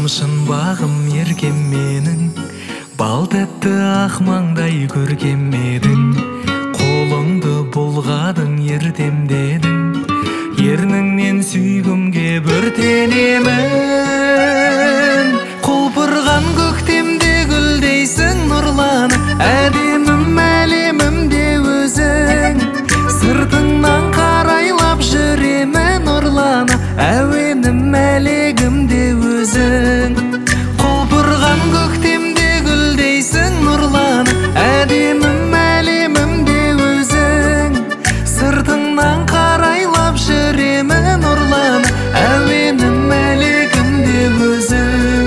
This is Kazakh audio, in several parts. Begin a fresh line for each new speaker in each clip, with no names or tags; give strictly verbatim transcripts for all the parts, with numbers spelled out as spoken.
шын бағым еркем менің, бал тәтті ақ маңдай көркем едің. Қолыңды бұлғадың ертемдедің, ерніңнен сүйгімге бүртенемін. Құлпырған көктемде гүлдейсің нұрланып, әдемім әлемімде өзің. Сыртыңнан қарайлап жүремін ұрланып, әуенім әлегімде өзің. Құлпырған көктемде гүлдейсің нұрланып, әдемім әлемімде өзің. Сыртыңнан қарайлап жүремін ұрланып, әуенім әлегімде өзің.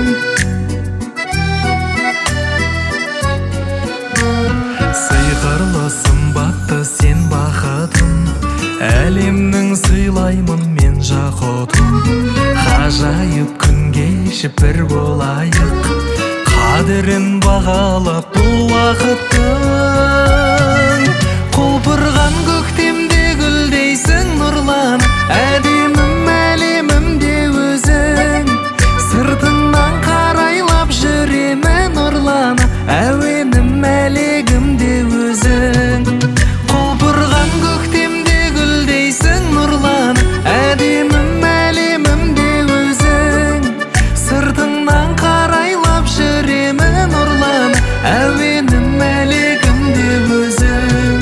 Сиқырлы сымбатты сен бақытым, әлемнің сыйлаймын мен жақұтым. Ғажайып күн кешіп бір болайық, қадірін бағалап бұл уақыттың. Құлпырған көктемде гүлдейсің нұрланып, әдемім әлемімде өзің. Сыртыңнан қарайлап жүремін ұрланып, әуенім әлегімде өзің. Құлпырған көктемде гүлдейсің нұрланып, әдемім әлемімде өзің. Сыртыңнан қарайлап жүремін ұрланып, әуенім әлегімде өзің.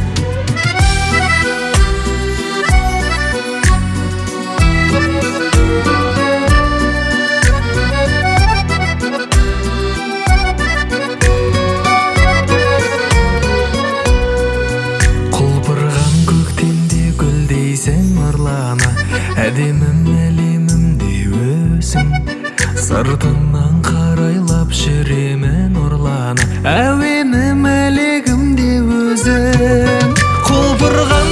Құлпырған көктемде гүлдейсің нұрлана, әдемім әлемімде өзің. Сыртыңнан қарайлап жүремін ұрлана, әуенім әлегімде өзің. Құлпырған